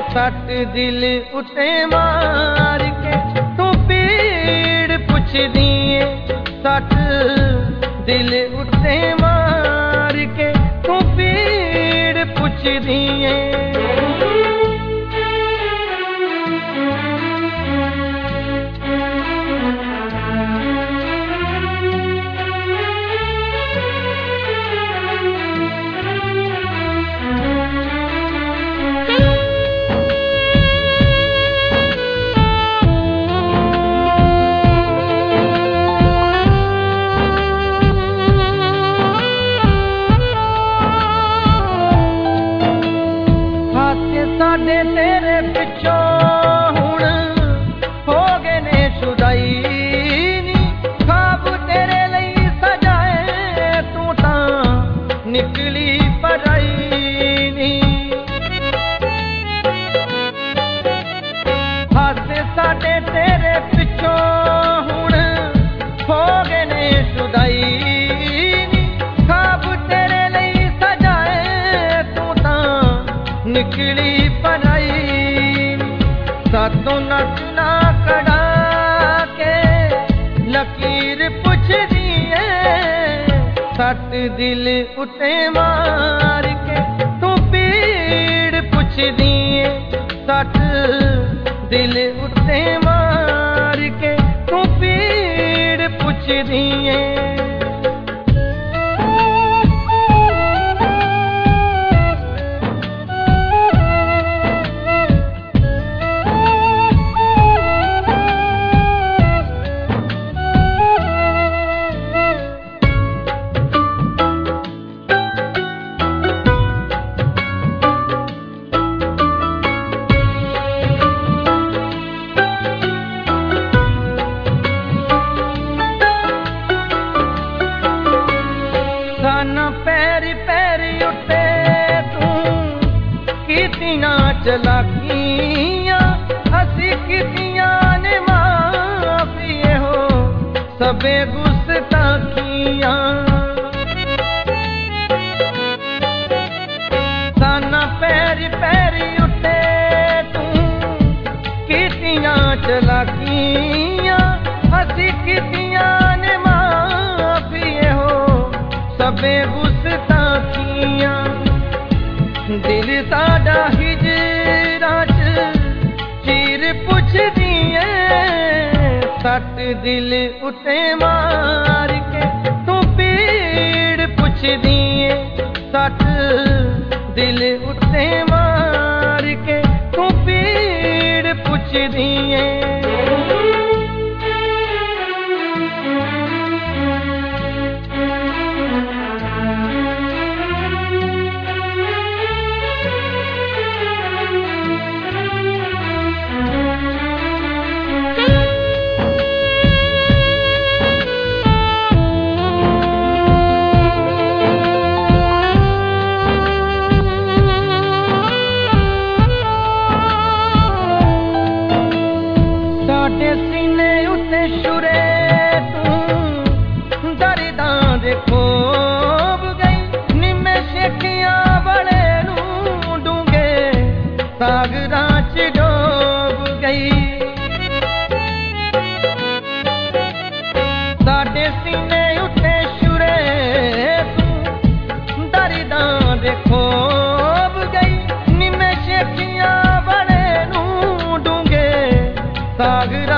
सट दिल उते मार के तू पीड़ पुछदी है। सट दिल उते मार के तू पीड़ पुछदी है। साडे तेरे पिछों हुण हो गए ने शुदाई नी। ख्वाब तेरे लई सजाए तू तां निकली पराई नी। हासे साडे तेरे पिछों हुण हो गए ने शुदाई नी। ख्वाब तेरे लई सजाए तू तां निकली सातों नच ना कड़ा के लकीर पुछदी है। सट दिल उते मार के तू पीड़ पुछदी है। सट दिल उते मार के तू पीड़ पुछदी है। पैरी पैरी उठे तू कीतियां चलाकियां असी कीतियां ने माफिए हो सबे गुस्ताखियां। साना पैरी पैरी उठे तू कीतियां चलाकियां असी कीतियां ने माफिए हो सबे गुस्ताखियां। दिल साडा हिजरां च चीर पुछदी है। सट दिल उते मार के तू पीड़ पुछदी है। सट दिल उते मार के तू पीड़ पुछदी है। सीने उते शुरे तू दर्दां दे खोब गई। निमे शेखियां बड़े नूं डूंगे सागरां च डोब गई। साडे सीने उते शुरे तू दर्दां दे खोब गई। निमे शेखियां बड़े नूं डूंगे सागरां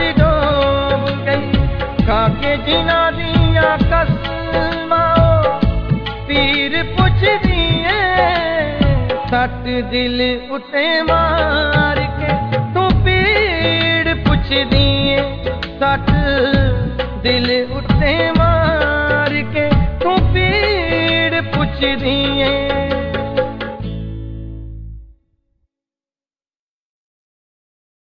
खाके जिना दिया कसमां पीर पुछदी है। सट दिल उते मार के तू पीड़ पुछदी है। सट दिल उते मार के तू पीड़ पुछदी है।